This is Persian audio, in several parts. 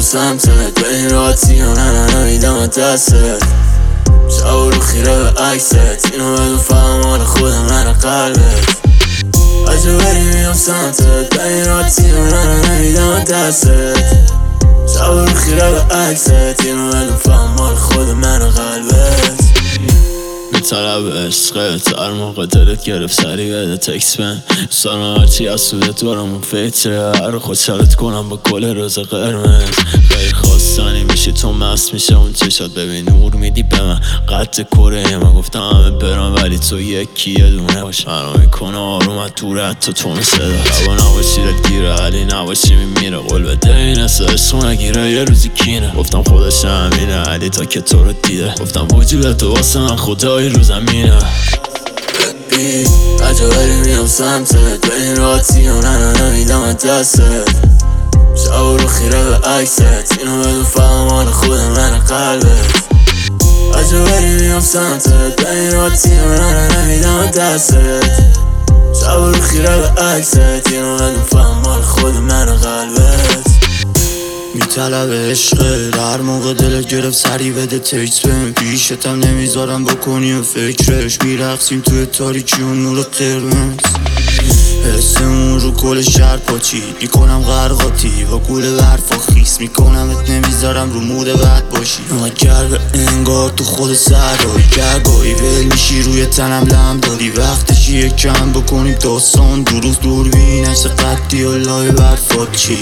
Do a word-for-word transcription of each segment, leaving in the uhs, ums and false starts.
سمتت به این راحتی ها نه نه نمیدم دستت شب رو خیره به عکست اینو بدون فهم حال خودم من قلبت عجب بری میام سمتت به این راحتی ها نه نه نمیدم دستت شب رو خیره به عکست اینو بدون فهم حال خود من قلبت طلب عشقت هر موقع دلت گرفت سری بده تکس بن دوستان هرچی از سودت دارم اون فکره هر خوشحالت کنم با کل روز قرمز غیر خواستنی میشه تو مست میشه اون چشات ببین نور میدی به من قد کره من گفتم همه برام ولی تو یکی یه دونه باش فرا میکنه آروم از دوره حتی تون صدا ربا نباشی رد گیره علی نباشی میمیره قول بده این اصلا عشق نگیره یه روزی کینه گفتم خودش همینه علی تا که تو رو دیده گفتم وجود تو واسه من خدایی رو زمینه ببین عجب بری میام سمتت به این راحتی ها نه نه نمیدم دستت شب رو خیره به عکست اینو بدون فهم حال خود من قلبت عجب بری میام سمتت به این راحتی ها نه نه نمیدم دستت شب رو خیره به عکست اینو بدون فهم حال خود من قلبت میطلب عشقه هر موقع دلت گرفت سری بده تکس بهم پیشتم نمیذارم بکنی و فکرش میرقصیم توی تاریکی و نور قرمز حسمون رو کل شهر پاچید میکنم غرقاتی با گول برفا خیس میکنمت نمیذارم رو مود بد باشی اگر به انگار تو خود سرداری گرگاهی ول میشی روی تنم لم داری وقتش یک کم بکنیم داستان دو روز دوربین عکس قدی و لای برفات چی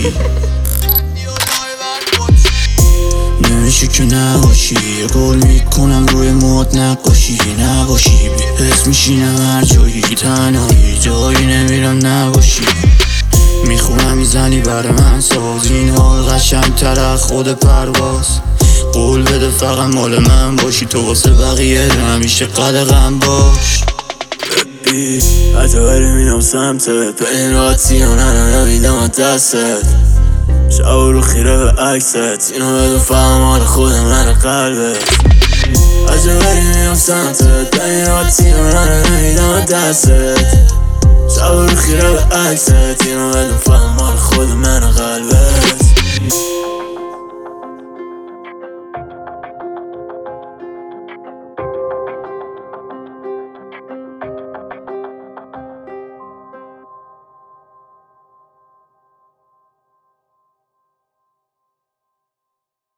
نمیشه که نباشی یه گل میکنم روی موت نقاشی نباشی بی حس میشینم هر جایی تنهایی جایی نمیرم نباشی میخونم میزنی برای من ساز این حال قشنگ تر خود پرواز قول بده فقط مال من باشی تو واسه بقیه همیشه قدغن باش ببین عجب بری میام سمتت به این راحتی ها نه نه نمیدم دستت شب رو خیره به عکست اینو بدون فهم حال خود من قلبت عجب بری میام سمتت به این راحتی ها نه نه نمیدم دستت شب رو خیره به عکست اینو بدون فهم حال خود من قلبت